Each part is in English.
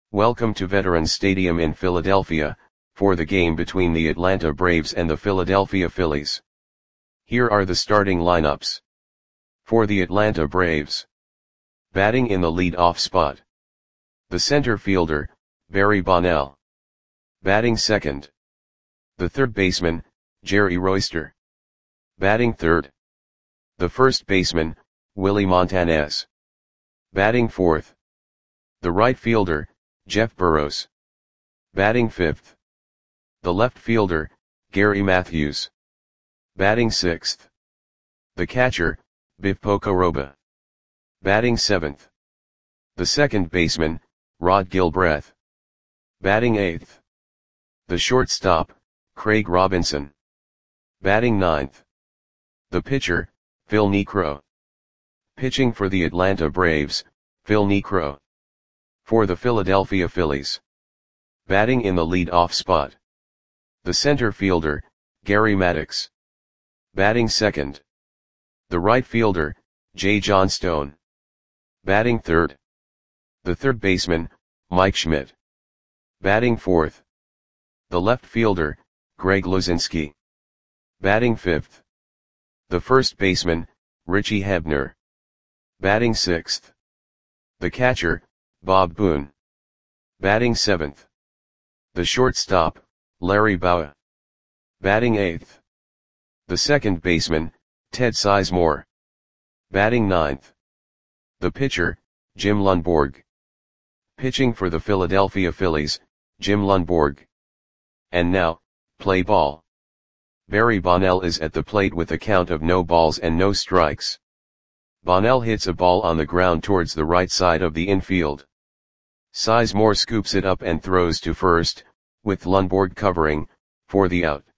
Welcome to Veterans Stadium in Philadelphia, for the game between the Atlanta Braves and the Philadelphia Phillies. Here are the starting lineups. For the Atlanta Braves. Batting in the lead-off spot. The center fielder, Barry Bonnell. Batting second. The third baseman, Jerry Royster. Batting third. The first baseman, Willie Montanez. Batting fourth. The right fielder, Jeff Burroughs. Batting fifth. The left fielder, Gary Matthews. Batting sixth. The catcher, Biff Pocoroba. Batting seventh. The second baseman, Rod Gilbreth. Batting eighth. The shortstop, Craig Robinson. Batting ninth. The pitcher, Phil Niekro. Pitching for the Atlanta Braves, Phil Niekro. For the Philadelphia Phillies. Batting in the lead-off spot. The center fielder, Gary Maddox. Batting second. The right fielder, Jay Johnstone. Batting third. The third baseman, Mike Schmidt. Batting fourth. The left fielder, Greg Luzinski. Batting fifth. The first baseman, Richie Hebner. Batting sixth. The catcher, Bob Boone. Batting seventh. The shortstop, Larry Bowa. Batting eighth. The second baseman, Ted Sizemore. Batting ninth. The pitcher, Jim Lundborg. Pitching for the Philadelphia Phillies, Jim Lundborg. And now, play ball. Barry Bonnell is at the plate with a count of no balls and no strikes. Bonnell hits a ball on the ground towards the right side of the infield. Sizemore scoops it up and throws to first, with Lundborg covering, for the out.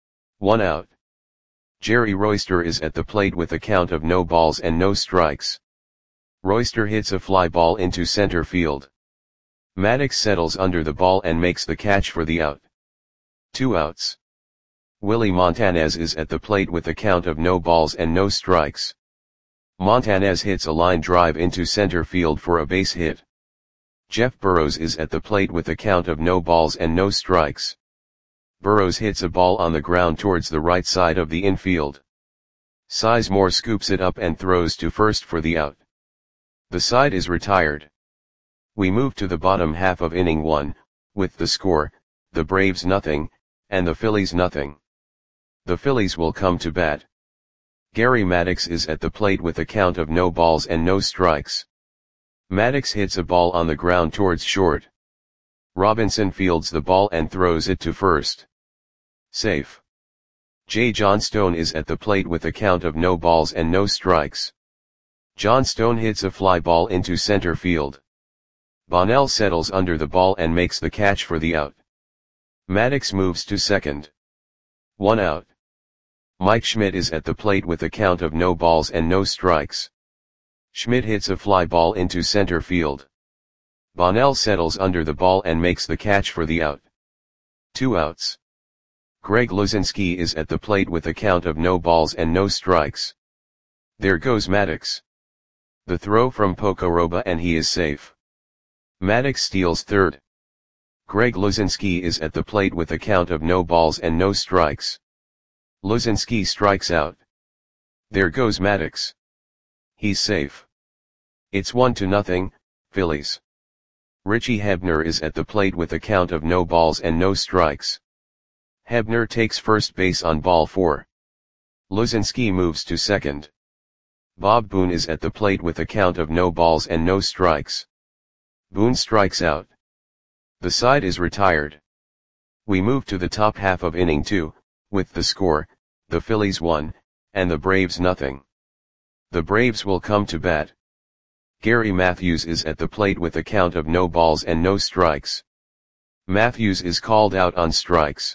1 out. Jerry Royster is at the plate with a count of no balls and no strikes. Royster hits a fly ball into center field. Maddox settles under the ball and makes the catch for the out. 2 outs. Willie Montanez is at the plate with a count of no balls and no strikes. Montanez hits a line drive into center field for a base hit. Jeff Burroughs is at the plate with a count of no balls and no strikes. Burroughs hits a ball on the ground towards the right side of the infield. Sizemore scoops it up and throws to first for the out. The side is retired. We move to the bottom half of inning 1, with the score, the Braves nothing, and the Phillies nothing. The Phillies will come to bat. Gary Maddox is at the plate with a count of no balls and no strikes. Maddox hits a ball on the ground towards short. Robinson fields the ball and throws it to first. Safe. Jay Johnstone is at the plate with a count of no balls and no strikes. Johnstone hits a fly ball into center field. Bonnell settles under the ball and makes the catch for the out. Maddox moves to second. 1 out. Mike Schmidt is at the plate with a count of no balls and no strikes. Schmidt hits a fly ball into center field. Bonnell settles under the ball and makes the catch for the out. 2 outs. Greg Luzinski is at the plate with a count of no balls and no strikes. There goes Maddox. The throw from Pocoroba and he is safe. Maddox steals third. Greg Luzinski is at the plate with a count of no balls and no strikes. Luzinski strikes out. There goes Maddox. He's safe. It's 1-0, Phillies. Richie Hebner is at the plate with a count of no balls and no strikes. Hebner takes first base on ball 4. Luzinski moves to second. Bob Boone is at the plate with a count of no balls and no strikes. Boone strikes out. The side is retired. We move to the top half of inning 2, with the score, the Phillies 1, and the Braves nothing. The Braves will come to bat. Gary Matthews is at the plate with a count of no balls and no strikes. Matthews is called out on strikes.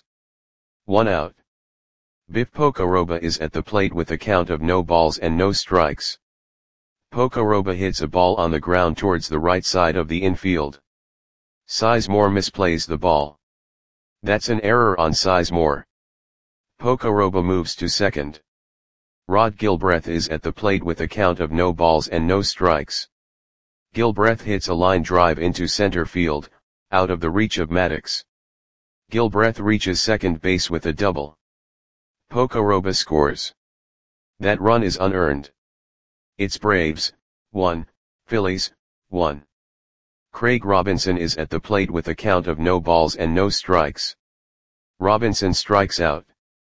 1 out. Biff Pocoroba is at the plate with a count of no balls and no strikes. Pocoroba hits a ball on the ground towards the right side of the infield. Sizemore misplays the ball. That's an error on Sizemore. Pocoroba moves to second. Rod Gilbreth is at the plate with a count of no balls and no strikes. Gilbreth hits a line drive into center field, out of the reach of Maddox. Gilbreth reaches second base with a double. Pocoroba scores. That run is unearned. It's Braves, 1, Phillies, 1. Craig Robinson is at the plate with a count of no balls and no strikes. Robinson strikes out.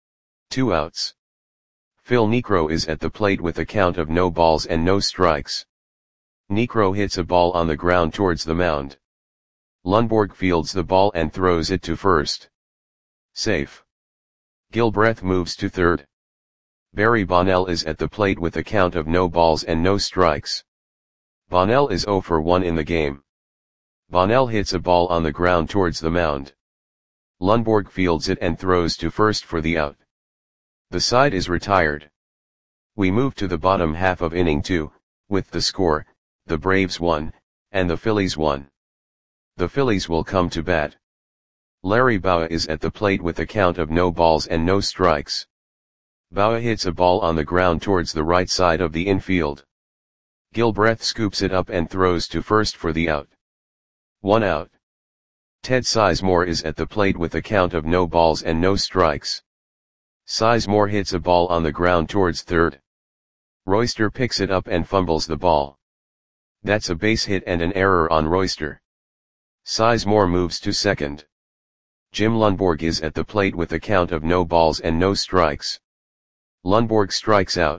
2 outs. Phil Niekro is at the plate with a count of no balls and no strikes. Niekro hits a ball on the ground towards the mound. Lundborg fields the ball and throws it to first. Safe. Gilbreth moves to third. Barry Bonnell is at the plate with a count of no balls and no strikes. Bonnell is 0 for 1 in the game. Bonnell hits a ball on the ground towards the mound. Lundborg fields it and throws to first for the out. The side is retired. We move to the bottom half of inning 2, with the score, the Braves 1, and the Phillies 1. The Phillies will come to bat. Larry Bowa is at the plate with a count of no balls and no strikes. Bowa hits a ball on the ground towards the right side of the infield. Gilbreth scoops it up and throws to first for the out. 1 out. Ted Sizemore is at the plate with a count of no balls and no strikes. Sizemore hits a ball on the ground towards third. Royster picks it up and fumbles the ball. That's a base hit and an error on Royster. Sizemore moves to second. Jim Lundborg is at the plate with a count of no balls and no strikes. Lundborg strikes out.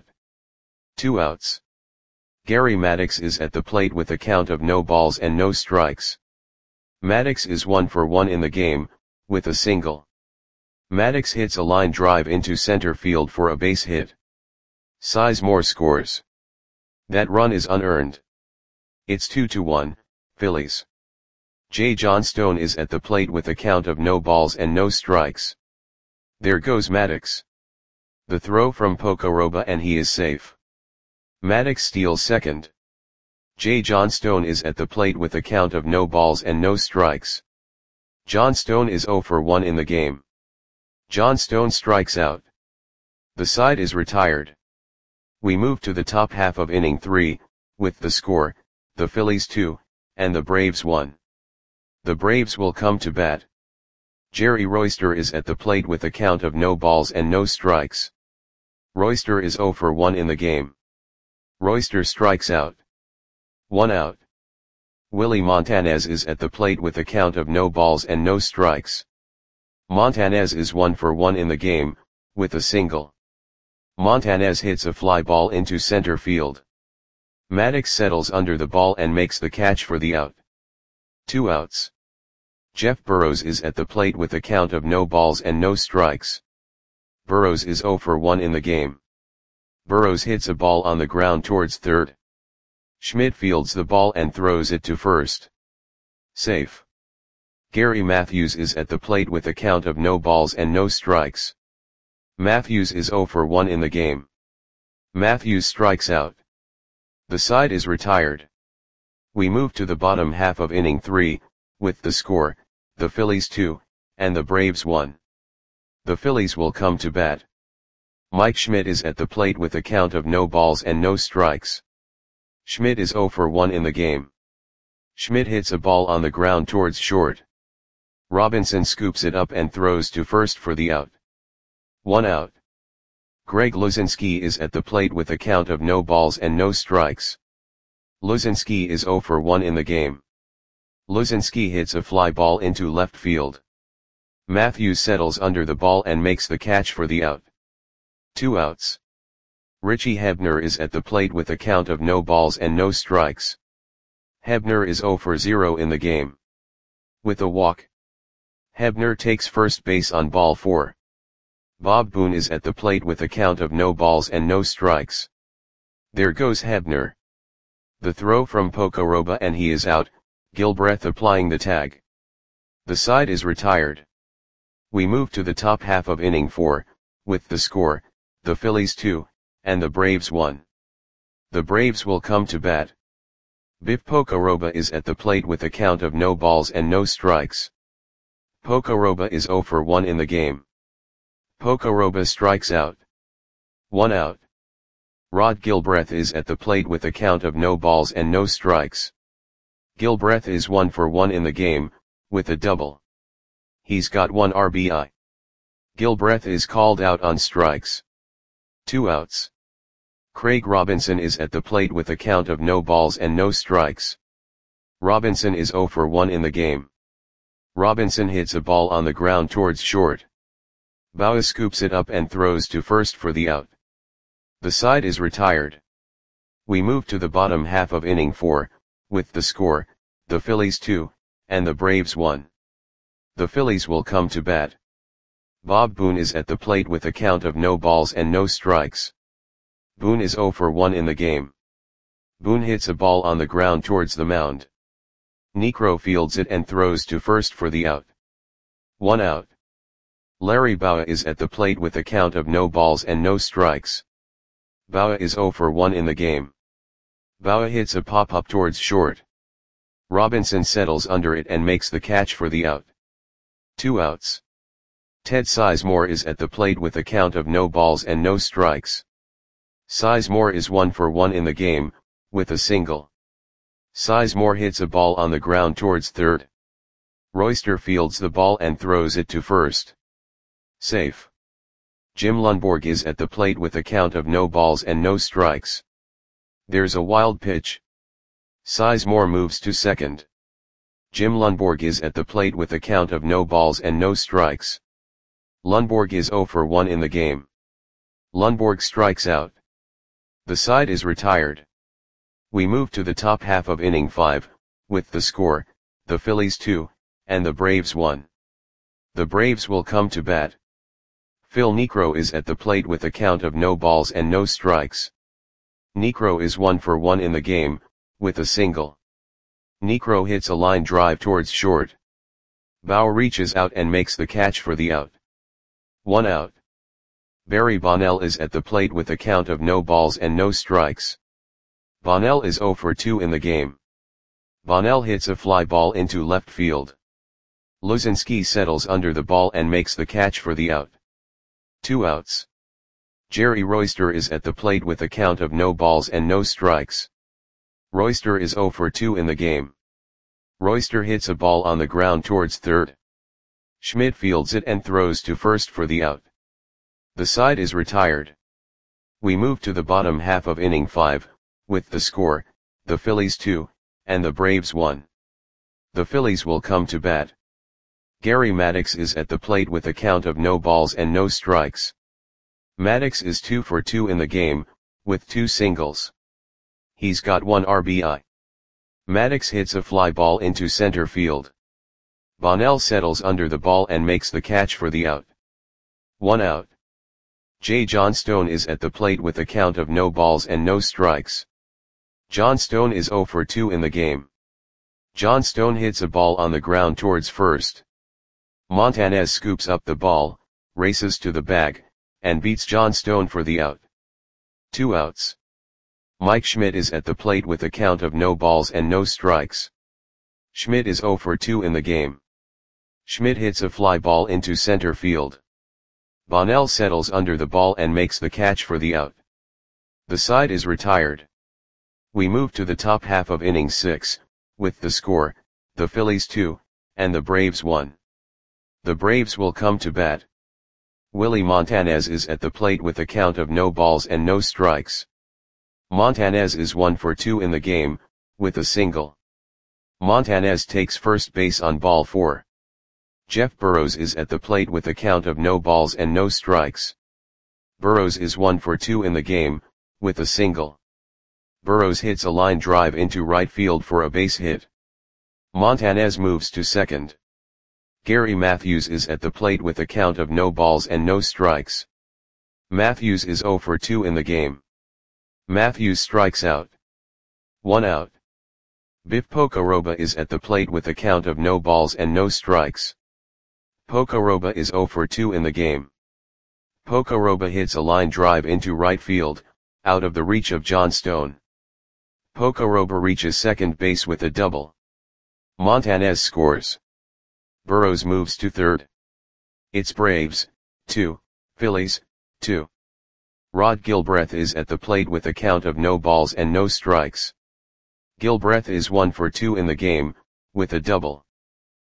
2 outs. Gary Maddox is at the plate with a count of no balls and no strikes. Maddox is 1 for 1 in the game, with a single. Maddox hits a line drive into center field for a base hit. Sizemore scores. That run is unearned. It's 2-1, Phillies. Jay Johnstone is at the plate with a count of no balls and no strikes. There goes Maddox. The throw from Pocoroba and he is safe. Maddox steals second. Jay Johnstone is at the plate with a count of no balls and no strikes. Johnstone is 0 for 1 in the game. Johnstone strikes out. The side is retired. We move to the top half of inning 3, with the score, the Phillies 2, and the Braves 1. The Braves will come to bat. Jerry Royster is at the plate with a count of no balls and no strikes. Royster is 0 for 1 in the game. Royster strikes out. 1 out. Willie Montanez is at the plate with a count of no balls and no strikes. Montanez is 1 for 1 in the game, with a single. Montanez hits a fly ball into center field. Maddox settles under the ball and makes the catch for the out. 2 outs. Jeff Burrows is at the plate with a count of no balls and no strikes. Burrows is 0 for 1 in the game. Burrows hits a ball on the ground towards third. Schmidt fields the ball and throws it to first. Safe. Gary Matthews is at the plate with a count of no balls and no strikes. Matthews is 0 for 1 in the game. Matthews strikes out. The side is retired. We move to the bottom half of inning 3, with the score, the Phillies 2, and the Braves 1. The Phillies will come to bat. Mike Schmidt is at the plate with a count of no balls and no strikes. Schmidt is 0 for 1 in the game. Schmidt hits a ball on the ground towards short. Robinson scoops it up and throws to first for the out. 1 out. Greg Luzinski is at the plate with a count of no balls and no strikes. Luzinski is 0 for 1 in the game. Luzinski hits a fly ball into left field. Matthews settles under the ball and makes the catch for the out. 2 outs. Richie Hebner is at the plate with a count of no balls and no strikes. Hebner is 0 for 0 in the game. With a walk. Hebner takes first base on ball 4. Bob Boone is at the plate with a count of no balls and no strikes. There goes Hebner. The throw from Pocoroba and he is out, Gilbreth applying the tag. The side is retired. We move to the top half of inning 4, with the score, the Phillies 2, and the Braves 1. The Braves will come to bat. Biff Pocoroba is at the plate with a count of no balls and no strikes. Pocoroba is 0 for 1 in the game. Pocoroba strikes out. 1 out. Rod Gilbreth is at the plate with a count of no balls and no strikes. Gilbreth is 1 for 1 in the game, with a double. He's got 1 RBI. Gilbreth is called out on strikes. 2 outs. Craig Robinson is at the plate with a count of no balls and no strikes. Robinson is 0 for 1 in the game. Robinson hits a ball on the ground towards short. Bauer scoops it up and throws to first for the out. The side is retired. We move to the bottom half of inning 4, with the score, the Phillies 2, and the Braves 1. The Phillies will come to bat. Bob Boone is at the plate with a count of no balls and no strikes. Boone is 0 for 1 in the game. Boone hits a ball on the ground towards the mound. Niekro fields it and throws to first for the out. 1 out. Larry Bowa is at the plate with a count of no balls and no strikes. Bowa is 0 for 1 in the game. Bowa hits a pop-up towards short. Robinson settles under it and makes the catch for the out. 2 outs. Ted Sizemore is at the plate with a count of no balls and no strikes. Sizemore is 1 for 1 in the game, with a single. Sizemore hits a ball on the ground towards third. Royster fields the ball and throws it to first. Safe. Jim Lundborg is at the plate with a count of no balls and no strikes. There's a wild pitch. Sizemore moves to second. Jim Lundborg is at the plate with a count of no balls and no strikes. Lundborg is 0 for 1 in the game. Lundborg strikes out. The side is retired. We move to the top half of inning 5, with the score, the Phillies 2, and the Braves 1. The Braves will come to bat. Phil Niekro is at the plate with a count of no balls and no strikes. Niekro is 1 for 1 in the game, with a single. Niekro hits a line drive towards short. Bauer reaches out and makes the catch for the out. 1 out. Barry Bonnell is at the plate with a count of no balls and no strikes. Bonnell is 0 for 2 in the game. Bonnell hits a fly ball into left field. Luzinski settles under the ball and makes the catch for the out. 2 outs. Jerry Royster is at the plate with a count of no balls and no strikes. Royster is 0 for 2 in the game. Royster hits a ball on the ground towards third. Schmidt fields it and throws to first for the out. The side is retired. We move to the bottom half of inning 5, with the score, the Phillies 2, and the Braves 1. The Phillies will come to bat. Gary Maddox is at the plate with a count of no balls and no strikes. Maddox is 2 for 2 in the game, with 2 singles. He's got 1 RBI. Maddox hits a fly ball into center field. Bonnell settles under the ball and makes the catch for the out. 1 out. Jay Johnstone is at the plate with a count of no balls and no strikes. Johnstone is 0 for 2 in the game. Johnstone hits a ball on the ground towards first. Montanez scoops up the ball, races to the bag, and beats Johnstone for the out. 2 outs. Mike Schmidt is at the plate with a count of no balls and no strikes. Schmidt is 0 for 2 in the game. Schmidt hits a fly ball into center field. Bonnell settles under the ball and makes the catch for the out. The side is retired. We move to the top half of inning 6, with the score, the Phillies 2, and the Braves 1. The Braves will come to bat. Willie Montanez is at the plate with a count of no balls and no strikes. Montanez is 1 for 2 in the game, with a single. Montanez takes first base on ball 4. Jeff Burrows is at the plate with a count of no balls and no strikes. Burrows is 1 for 2 in the game, with a single. Burrows hits a line drive into right field for a base hit. Montanez moves to second. Gary Matthews is at the plate with a count of no balls and no strikes. Matthews is 0 for 2 in the game. Matthews strikes out. 1 out. Biff Pocoroba is at the plate with a count of no balls and no strikes. Pocoroba is 0 for 2 in the game. Pocoroba hits a line drive into right field, out of the reach of Johnstone. Pocoroba reaches second base with a double. Montanez scores. Burrows moves to third. It's Braves, 2, Phillies, 2. Rod Gilbreth is at the plate with a count of no balls and no strikes. Gilbreth is 1 for 2 in the game, with a double.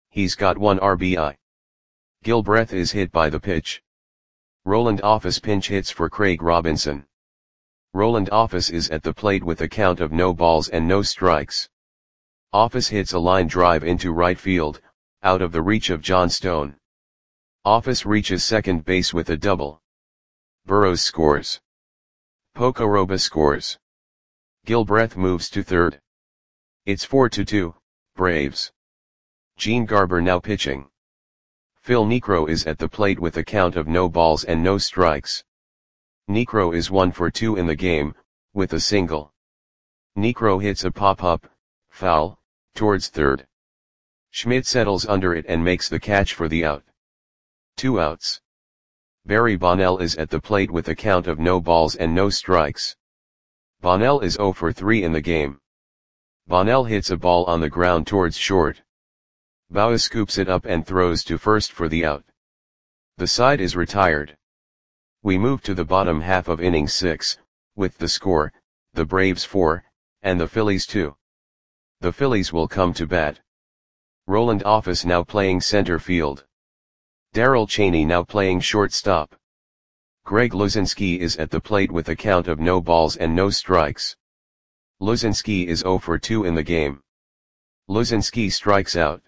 He's got 1 RBI. Gilbreth is hit by the pitch. Roland Office pinch hits for Craig Robinson. Roland Office is at the plate with a count of no balls and no strikes. Office hits a line drive into right field, out of the reach of John Stone. Office reaches second base with a double. Burrows scores. Pocoroba scores. Gilbreth moves to third. It's 4-2, Braves. Gene Garber now pitching. Phil Niekro is at the plate with a count of no balls and no strikes. Niekro is 1 for 2 in the game, with a single. Niekro hits a pop-up, foul, towards third. Schmidt settles under it and makes the catch for the out. 2 outs. Barry Bonnell is at the plate with a count of no balls and no strikes. Bonnell is 0 for 3 in the game. Bonnell hits a ball on the ground towards short. Bauer scoops it up and throws to first for the out. The side is retired. We move to the bottom half of inning 6, with the score, the Braves 4, and the Phillies 2. The Phillies will come to bat. Roland Office now playing center field. Darrell Chaney now playing shortstop. Greg Luzinski is at the plate with a count of no balls and no strikes. Luzinski is 0 for 2 in the game. Luzinski strikes out.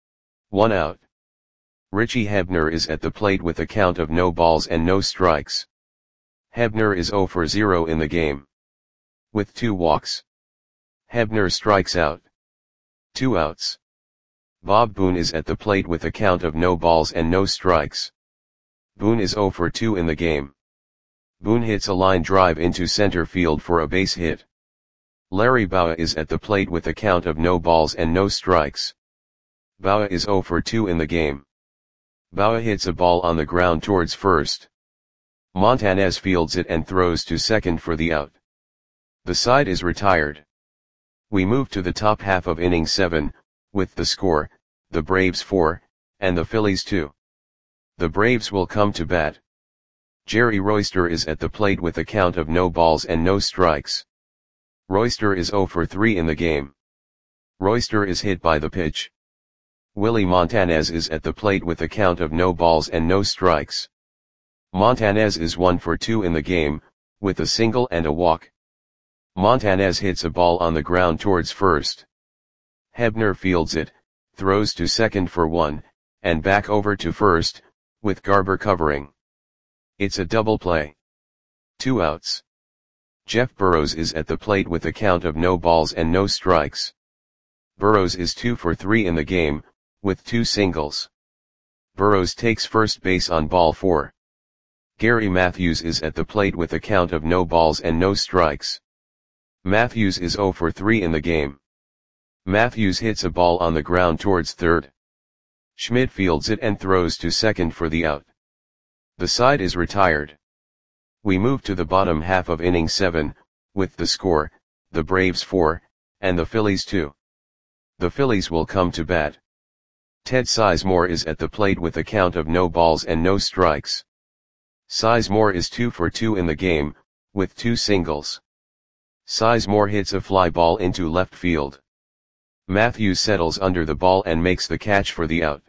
1 out. Richie Hebner is at the plate with a count of no balls and no strikes. Hebner is 0 for 0 in the game. With 2 walks. Hebner strikes out. 2 outs. Bob Boone is at the plate with a count of no balls and no strikes. Boone is 0 for 2 in the game. Boone hits a line drive into center field for a base hit. Larry Bowa is at the plate with a count of no balls and no strikes. Bowa is 0 for 2 in the game. Bowa hits a ball on the ground towards first. Montanez fields it and throws to second for the out. The side is retired. We move to the top half of inning 7, with the score, the Braves 4, and the Phillies 2. The Braves will come to bat. Jerry Royster is at the plate with a count of no balls and no strikes. Royster is 0 for 3 in the game. Royster is hit by the pitch. Willie Montanez is at the plate with a count of no balls and no strikes. Montanez is 1 for 2 in the game, with a single and a walk. Montanez hits a ball on the ground towards first. Hebner fields it, throws to second for 1, and back over to first, with Garber covering. It's a double play. 2 outs. Jeff Burrows is at the plate with a count of no balls and no strikes. Burrows is 2 for 3 in the game, with 2 singles. Burrows takes first base on ball 4. Gary Matthews is at the plate with a count of no balls and no strikes. Matthews is 0 for 3 in the game. Matthews hits a ball on the ground towards third. Schmidt fields it and throws to second for the out. The side is retired. We move to the bottom half of inning 7, with the score, the Braves 4, and the Phillies 2. The Phillies will come to bat. Ted Sizemore is at the plate with a count of no balls and no strikes. Sizemore is 2 for 2 in the game, with 2 singles. Sizemore hits a fly ball into left field. Matthews settles under the ball and makes the catch for the out.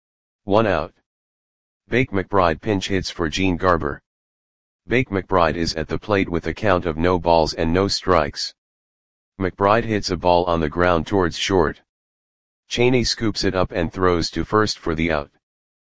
1 out. Bake McBride pinch hits for Gene Garber. Bake McBride is at the plate with a count of no balls and no strikes. McBride hits a ball on the ground towards short. Chaney scoops it up and throws to first for the out.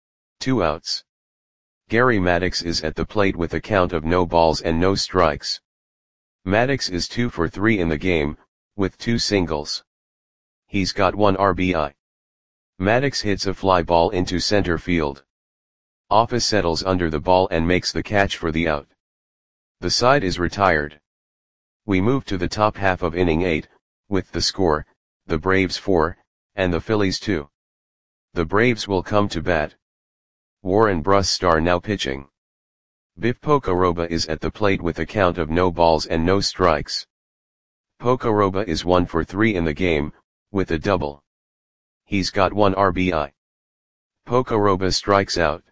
2 outs. Gary Maddox is at the plate with a count of no balls and no strikes. Maddox is 2 for 3 in the game, with 2 singles. He's got 1 RBI. Maddox hits a fly ball into center field. Office settles under the ball and makes the catch for the out. The side is retired. We move to the top half of inning 8, with the score, the Braves 4, and the Phillies 2. The Braves will come to bat. Warren Brusstar now pitching. Biff Pocoroba is at the plate with a count of no balls and no strikes. Pocoroba is 1 for 3 in the game, with a double. He's got 1 RBI. Pocoroba strikes out.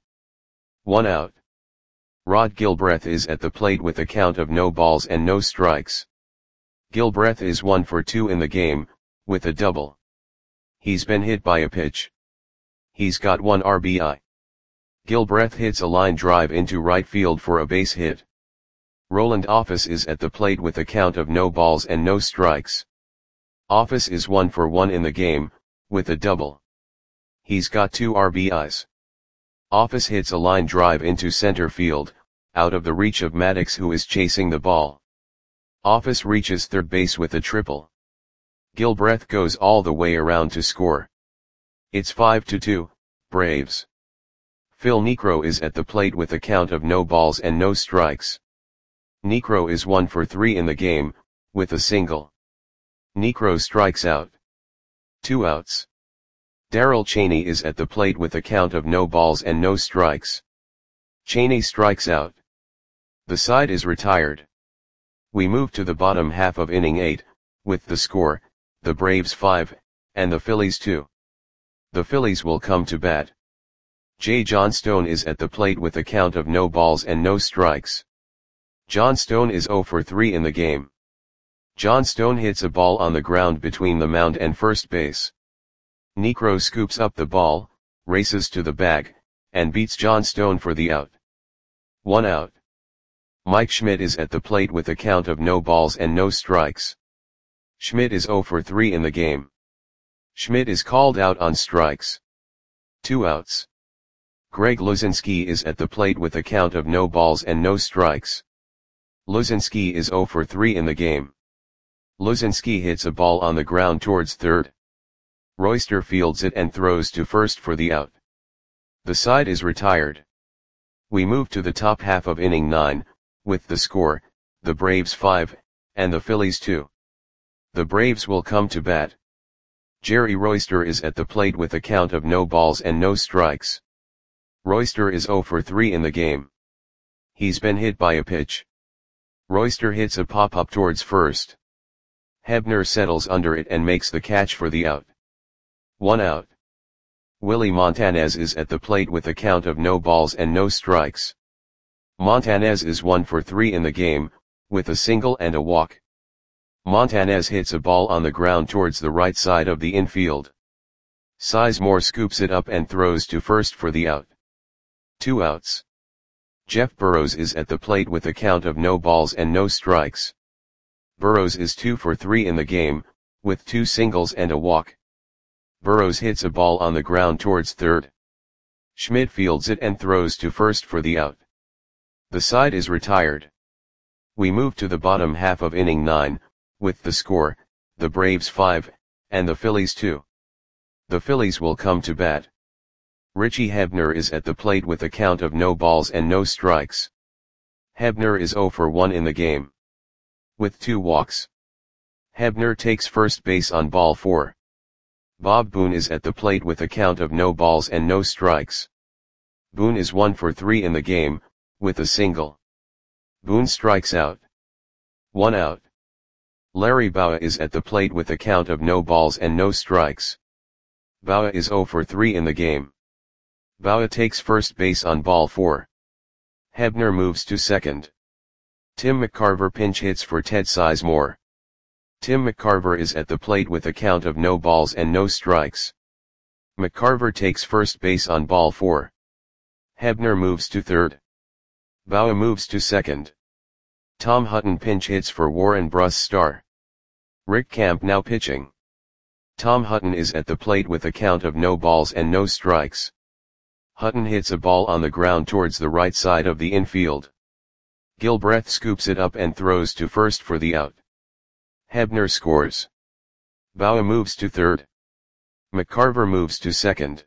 1 out. Rod Gilbreth is at the plate with a count of no balls and no strikes. Gilbreth is 1 for 2 in the game, with a double. He's been hit by a pitch. He's got 1 RBI. Gilbreth hits a line drive into right field for a base hit. Roland Office is at the plate with a count of no balls and no strikes. Office is 1 for 1 in the game, with a double. He's got 2 RBIs. Office hits a line drive into center field, out of the reach of Maddox, who is chasing the ball. Office reaches third base with a triple. Gilbreth goes all the way around to score. It's 5-2, Braves. Phil Niekro is at the plate with a count of no balls and no strikes. Niekro is 1 for 3 in the game, with a single. Niekro strikes out. 2 outs. Darrell Chaney is at the plate with a count of no balls and no strikes. Chaney strikes out. The side is retired. We move to the bottom half of inning 8, with the score, the Braves 5, and the Phillies 2. The Phillies will come to bat. J. Johnstone is at the plate with a count of no balls and no strikes. Johnstone is 0 for 3 in the game. Johnstone hits a ball on the ground between the mound and first base. Niekro scoops up the ball, races to the bag, and beats Johnstone for the out. 1 out. Mike Schmidt is at the plate with a count of no balls and no strikes. Schmidt is 0 for 3 in the game. Schmidt is called out on strikes. 2 outs. Greg Luzinski is at the plate with a count of no balls and no strikes. Luzinski is 0 for 3 in the game. Luzinski hits a ball on the ground towards third. Royster fields it and throws to first for the out. The side is retired. We move to the top half of inning 9, with the score, the Braves 5, and the Phillies 2. The Braves will come to bat. Jerry Royster is at the plate with a count of no balls and no strikes. Royster is 0 for 3 in the game. He's been hit by a pitch. Royster hits a pop-up towards first. Hebner settles under it and makes the catch for the out. 1 out. Willie Montanez is at the plate with a count of no balls and no strikes. Montanez is 1 for 3 in the game, with a single and a walk. Montanez hits a ball on the ground towards the right side of the infield. Sizemore scoops it up and throws to first for the out. 2 outs. Jeff Burrows is at the plate with a count of no balls and no strikes. Burrows is 2 for 3 in the game, with 2 singles and a walk. Burrows hits a ball on the ground towards third. Schmidt fields it and throws to first for the out. The side is retired. We move to the bottom half of inning 9, with the score, the Braves 5, and the Phillies 2. The Phillies will come to bat. Richie Hebner is at the plate with a count of no balls and no strikes. Hebner is 0 for 1 in the game. With 2 walks. Hebner takes first base on ball 4. Bob Boone is at the plate with a count of no balls and no strikes. Boone is 1 for 3 in the game, with a single. Boone strikes out. 1 out. Larry Bowa is at the plate with a count of no balls and no strikes. Bowa is 0 for 3 in the game. Bowa takes first base on ball 4. Hebner moves to second. Tim McCarver pinch hits for Ted Sizemore. Tim McCarver is at the plate with a count of no balls and no strikes. McCarver takes first base on ball 4. Hebner moves to third. Bowa moves to second. Tom Hutton pinch hits for Warren Bruss Star. Rick Camp now pitching. Tom Hutton is at the plate with a count of no balls and no strikes. Hutton hits a ball on the ground towards the right side of the infield. Gilbreth scoops it up and throws to first for the out. Hebner scores. Bowa moves to third. McCarver moves to second.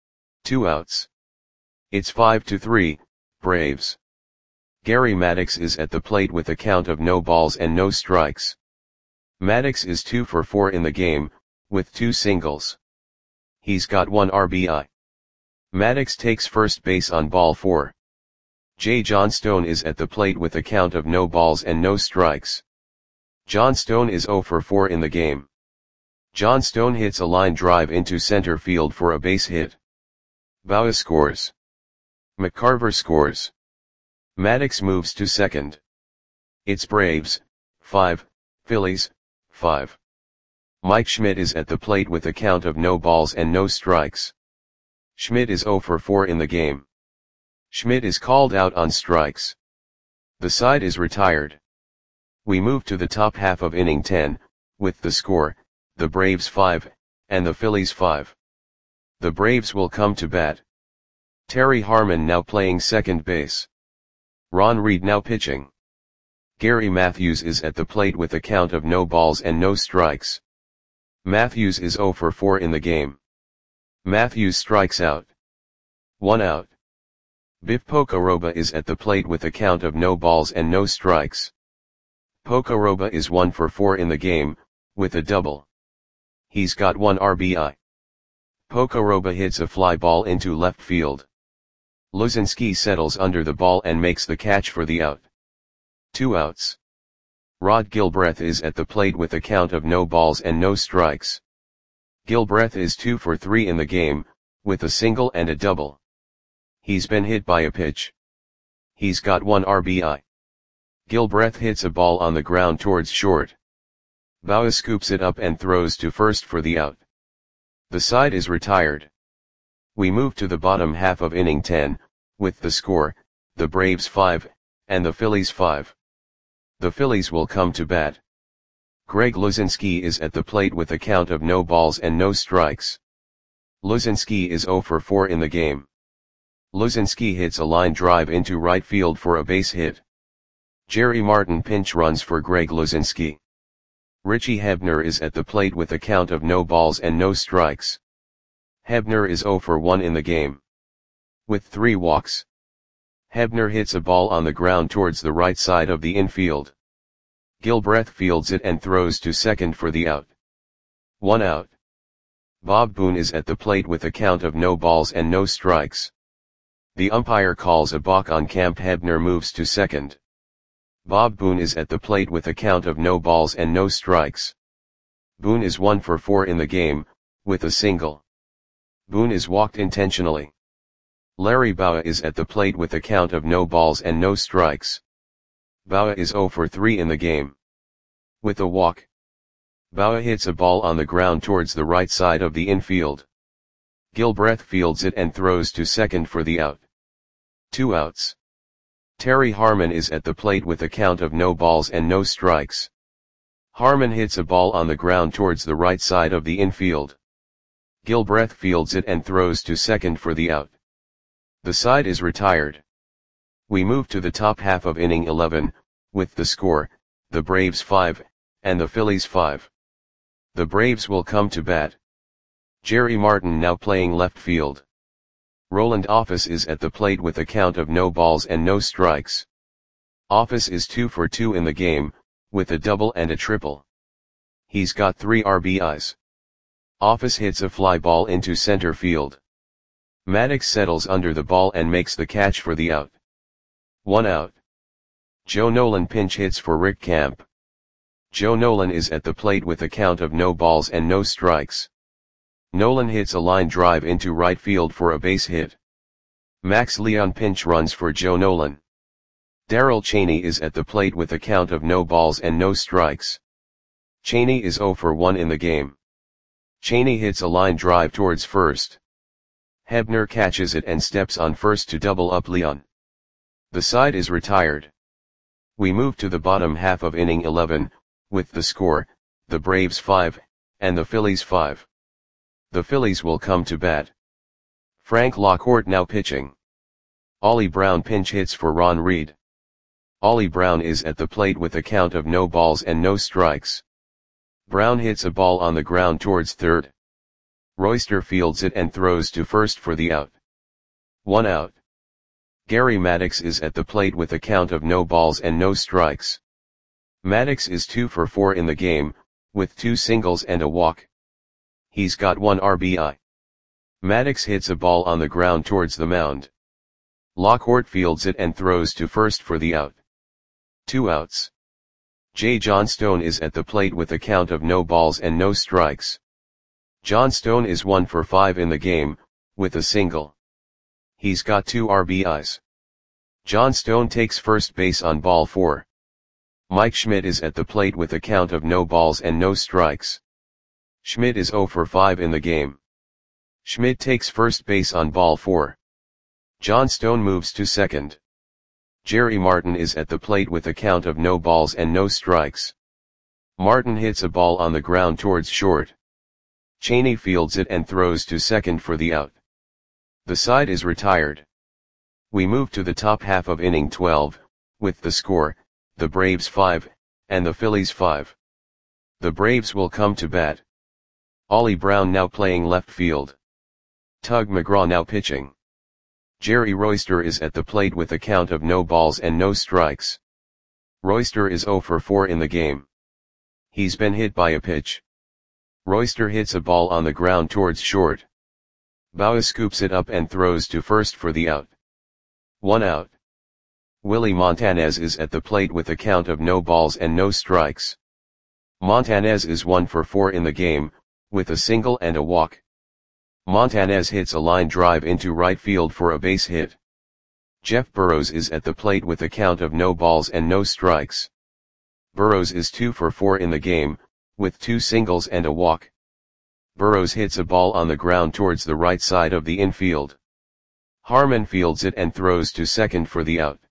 2 outs. It's 5-3, Braves. Gary Maddox is at the plate with a count of no balls and no strikes. Maddox is 2 for 4 in the game, with 2 singles. He's got 1 RBI. Maddox takes first base on ball 4. J. Johnstone is at the plate with a count of no balls and no strikes. Johnstone is 0 for 4 in the game. Johnstone hits a line drive into center field for a base hit. Bowa scores. McCarver scores. Maddox moves to second. It's Braves, 5, Phillies, 5. Mike Schmidt is at the plate with a count of no balls and no strikes. Schmidt is 0 for 4 in the game. Schmidt is called out on strikes. The side is retired. We move to the top half of inning 10, with the score, the Braves 5, and the Phillies 5. The Braves will come to bat. Terry Harmon now playing second base. Ron Reed now pitching. Gary Matthews is at the plate with a count of no balls and no strikes. Matthews is 0 for 4 in the game. Matthews strikes out. 1 out. Biff Pocoroba is at the plate with a count of no balls and no strikes. Pocoroba is 1 for 4 in the game, with a double. He's got 1 RBI. Pocoroba hits a fly ball into left field. Luzinski settles under the ball and makes the catch for the out. 2 outs. Rod Gilbreth is at the plate with a count of no balls and no strikes. Gilbreth is 2 for 3 in the game, with a single and a double. He's been hit by a pitch. He's got 1 RBI. Gilbreth hits a ball on the ground towards short. Bauer scoops it up and throws to first for the out. The side is retired. We move to the bottom half of inning 10, with the score, the Braves 5, and the Phillies 5. The Phillies will come to bat. Greg Luzinski is at the plate with a count of no balls and no strikes. Luzinski is 0 for 4 in the game. Luzinski hits a line drive into right field for a base hit. Jerry Martin pinch runs for Greg Luzinski. Richie Hebner is at the plate with a count of no balls and no strikes. Hebner is 0 for 1 in the game. With 3 walks. Hebner hits a ball on the ground towards the right side of the infield. Gilbreth fields it and throws to second for the out. 1 out. Bob Boone is at the plate with a count of no balls and no strikes. The umpire calls a balk on Camp. Hebner moves to second. Bob Boone is at the plate with a count of no balls and no strikes. Boone is 1 for 4 in the game, with a single. Boone is walked intentionally. Larry Bauer is at the plate with a count of no balls and no strikes. Bauer is 0 for 3 in the game. With a walk. Bauer hits a ball on the ground towards the right side of the infield. Gilbreth fields it and throws to second for the out. 2 outs. Terry Harmon is at the plate with a count of no balls and no strikes. Harmon hits a ball on the ground towards the right side of the infield. Gilbreth fields it and throws to second for the out. The side is retired. We move to the top half of inning 11, with the score, the Braves 5, and the Phillies 5. The Braves will come to bat. Jerry Martin now playing left field. Roland Office is at the plate with a count of no balls and no strikes. Office is 2 for 2 in the game, with a double and a triple. He's got 3 RBIs. Office hits a fly ball into center field. Maddox settles under the ball and makes the catch for the out. 1 out. Joe Nolan pinch hits for Rick Camp. Joe Nolan is at the plate with a count of no balls and no strikes. Nolan hits a line drive into right field for a base hit. Max Leon pinch runs for Joe Nolan. Darrell Chaney is at the plate with a count of no balls and no strikes. Chaney is 0 for 1 in the game. Chaney hits a line drive towards first. Hebner catches it and steps on first to double up Leon. The side is retired. We move to the bottom half of inning 11, with the score, the Braves 5, and the Phillies 5. The Phillies will come to bat. Frank Lockhart now pitching. Ollie Brown pinch hits for Ron Reed. Ollie Brown is at the plate with a count of no balls and no strikes. Brown hits a ball on the ground towards third. Royster fields it and throws to first for the out. 1 out. Gary Maddox is at the plate with a count of no balls and no strikes. Maddox is 2 for 4 in the game, with 2 singles and a walk. He's got 1 RBI. Maddox hits a ball on the ground towards the mound. Lockhart fields it and throws to first for the out. 2 outs. Jay Johnstone is at the plate with a count of no balls and no strikes. Johnstone is 1 for 5 in the game, with a single. He's got 2 RBIs. Johnstone takes first base on ball 4. Mike Schmidt is at the plate with a count of no balls and no strikes. Schmidt is 0 for 5 in the game. Schmidt takes first base on ball 4. John Stone moves to second. Jerry Martin is at the plate with a count of no balls and no strikes. Martin hits a ball on the ground towards short. Cheney fields it and throws to second for the out. The side is retired. We move to the top half of inning 12, with the score, the Braves 5, and the Phillies 5. The Braves will come to bat. Ollie Brown now playing left field. Tug McGraw now pitching. Jerry Royster is at the plate with a count of no balls and no strikes. Royster is 0 for 4 in the game. He's been hit by a pitch. Royster hits a ball on the ground towards short. Bauer scoops it up and throws to first for the out. 1 out. Willie Montanez is at the plate with a count of no balls and no strikes. Montanez is 1 for 4 in the game, with a single and a walk. Montanez hits a line drive into right field for a base hit. Jeff Burrows is at the plate with a count of no balls and no strikes. Burrows is 2 for 4 in the game, with 2 singles and a walk. Burrows hits a ball on the ground towards the right side of the infield. Harmon fields it and throws to second for the out.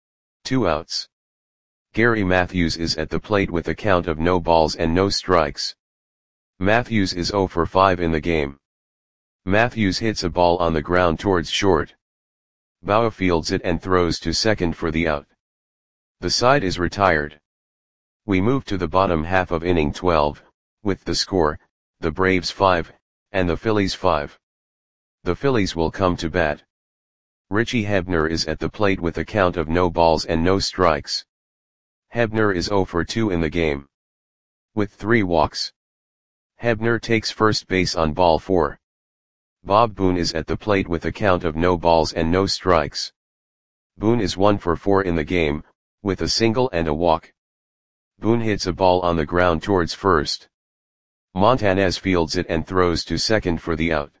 2 outs. Gary Matthews is at the plate with a count of no balls and no strikes. Matthews is 0 for 5 in the game. Matthews hits a ball on the ground towards short. Bauer fields it and throws to second for the out. The side is retired. We move to the bottom half of inning 12, with the score, the Braves 5, and the Phillies 5. The Phillies will come to bat. Richie Hebner is at the plate with a count of no balls and no strikes. Hebner is 0 for 2 in the game. With 3 walks. Hebner takes first base on ball 4. Bob Boone is at the plate with a count of no balls and no strikes. Boone is 1 for 4 in the game, with a single and a walk. Boone hits a ball on the ground towards first. Montanez fields it and throws to second for the out.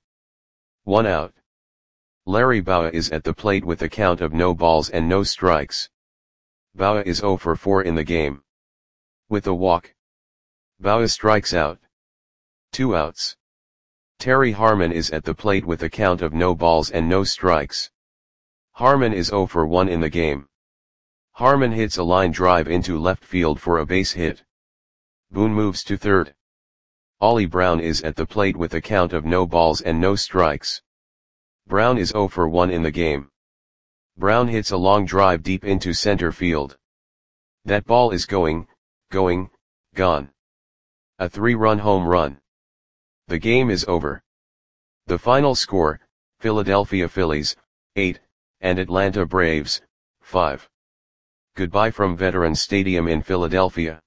1 out. Larry Bauer is at the plate with a count of no balls and no strikes. Bauer is 0 for 4 in the game. With a walk. Bauer strikes out. 2 outs. Terry Harmon is at the plate with a count of no balls and no strikes. Harmon is 0 for 1 in the game. Harmon hits a line drive into left field for a base hit. Boone moves to third. Ollie Brown is at the plate with a count of no balls and no strikes. Brown is 0 for 1 in the game. Brown hits a long drive deep into center field. That ball is gone. A 3-run home run. The game is over. The final score, Philadelphia Phillies, 8, and Atlanta Braves, 5. Goodbye from Veterans Stadium in Philadelphia.